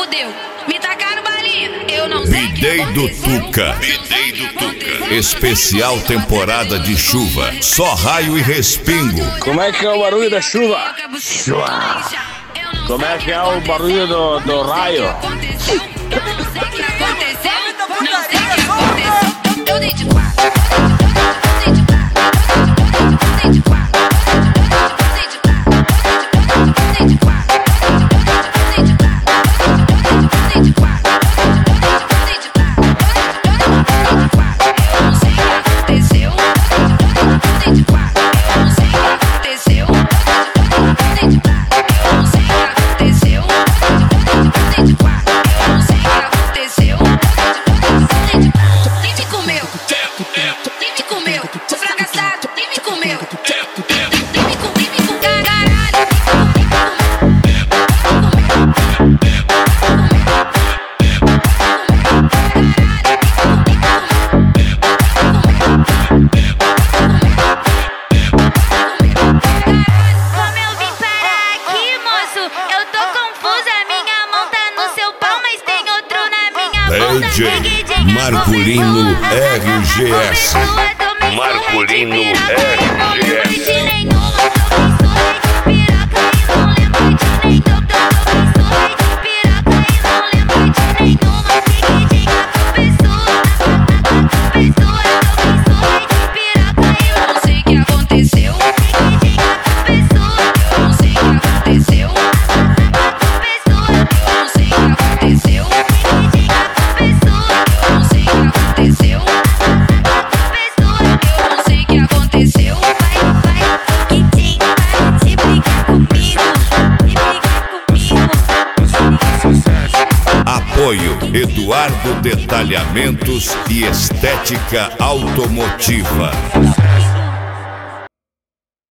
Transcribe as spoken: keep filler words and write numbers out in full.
fudeu. Me tacaram balinha, eu não sei o que Bidei aconteceu. do Tuca. Bidei do Tuca. Especial temporada de chuva. Só raio e respingo. Como é que é o barulho da chuva? Chua. Como é que é o barulho do, do raio? Eu não sei o que aconteceu. Não sei o que aconteceu. Eu dei de quatro. Eu dei de quatro. Eu dei de quatro. Eu dei de quatro. Eu dei de quatro. Eu dei de quatro. Eu dei de quatro. Eu não sei o que aconteceu. Eu dei de quatro. Eu não sei o que aconteceu. Eu dei de quatro. Eu não sei o que aconteceu. Eu dei de quatro. Eu não sei o que aconteceu. Nem me comeu. Nem me comeu. Sou fracassado. Nem me comeu. Nem me com, nem me com caralho. Como eu vim parar aqui, moço? Eu tô confusa. Minha mão tá no seu pau, mas tem outro na minha bunda. D J Marculino R G S. Marculino R G S. Eu não sei o que aconteceu. Eu não sei o que aconteceu. Eu não sei o que aconteceu. Eu não sei o que aconteceu. Eu não sei o que aconteceu. Vai, vai, Quintim, vai se brincar comigo. Se brincar comigo. Apoio Eduardo Detalhamentos e Estética Automotiva.